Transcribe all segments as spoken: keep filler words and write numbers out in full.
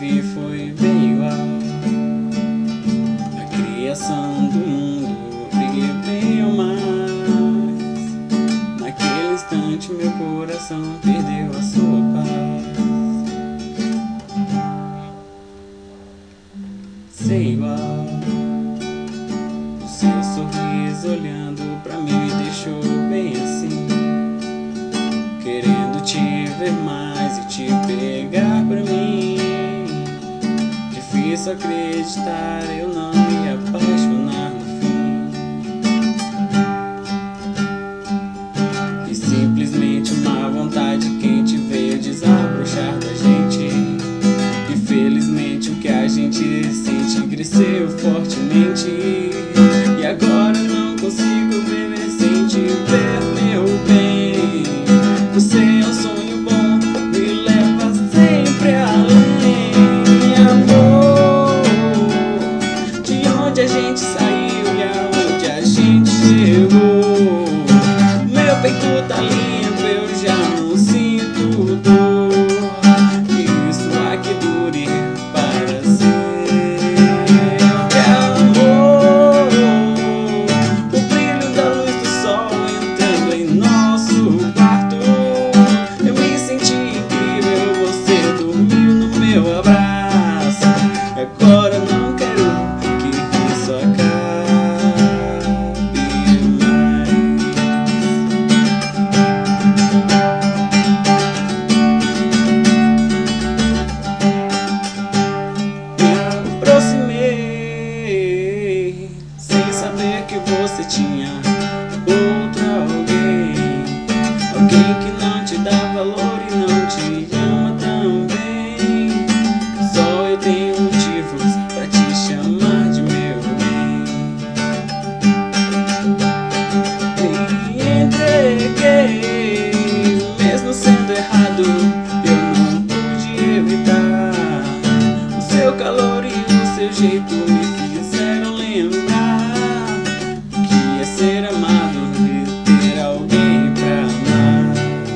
vi foi bem igual. A criação do mundo briguei bem ou mais. Naquele instante meu coração perdeu a sua paz. Sem igual, o seu sorriso olhando pra mim me deixou bem assim, querendo te ver mais e te pegar pra mim. Difícil acreditar, eu não me apaixonar no fim. E simplesmente uma vontade quente veio desabrochar da gente. Infelizmente o que a gente sente cresceu fortemente. E agora não consigo viver sem te ver, meu bem. Você é um sonho bom, me leva sempre além. Amor, de onde a gente saiu e aonde a gente chegou. Meu peito tá limpo, eu já não sinto dor. Que isso aqui dure para sempre. Amor, o brilho da luz do sol entrando em nosso quarto. Eu me senti incrível, você dormiu no meu abraço. Agora não quero que isso acabe mais. Me aproximei sem saber que você tinha outro alguém. Alguém que não te dá valor e não te ama também. Só eu tenho motivos pra te chamar de meu bem. Me entreguei, mesmo sendo errado, eu não pude evitar. O seu calor e o seu jeito me fizeram lembrar que é ser amado e ter alguém pra amar.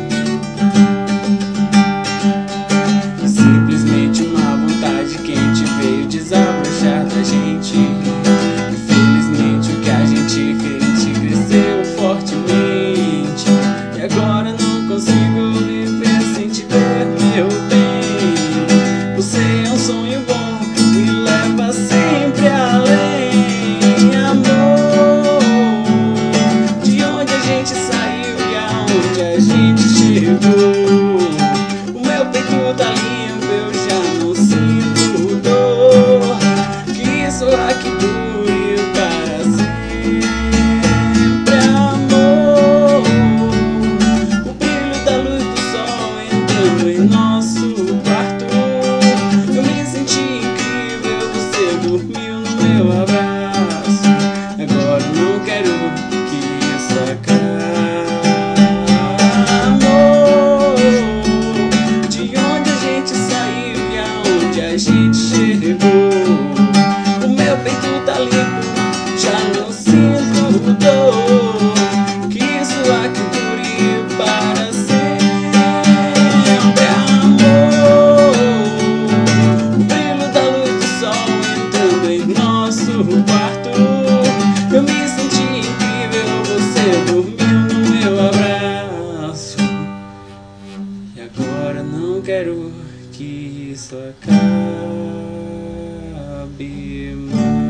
Simplesmente uma vontade quente veio desabrochar da gente. Infelizmente o que a gente quente cresceu fortemente. E agora não consigo viver sem te ver, meu bem. Você é um sonho bom, me leva sempre além. Amor, de onde a gente saiu e aonde a gente chegou. O meu peito tá limpo, eu já não sinto dor. Que isso aqui dure para sempre. Amor, o brilho da luz do sol entrando em nosso quarto. Eu me senti incrível, você dormiu no meu abraço. Agora não quero que isso acabe. Amor, de onde a gente saiu e aonde a gente chegou. O meu peito tá limpo, já não sinto dor. Que isso aqui dure para sempre. Amor, o brilho da luz do sol entrando em nosso quarto. Eu me senti incrível, você dormiu no meu abraço. E agora não quero que isso acabe mais.